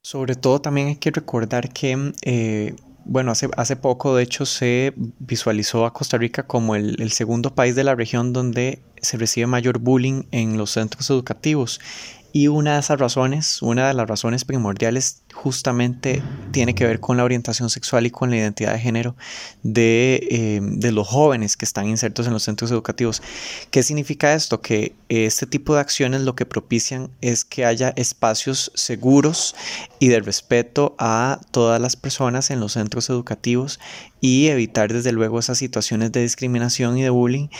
Sobre todo también hay que recordar que, bueno, hace poco de hecho se visualizó a Costa Rica como el segundo país de la región donde se recibe mayor bullying en los centros educativos. Y una de las razones primordiales justamente tiene que ver con la orientación sexual y con la identidad de género de los jóvenes que están insertos en los centros educativos. ¿Qué significa esto? Que este tipo de acciones lo que propician es que haya espacios seguros y de respeto a todas las personas en los centros educativos y evitar desde luego esas situaciones de discriminación y de bullying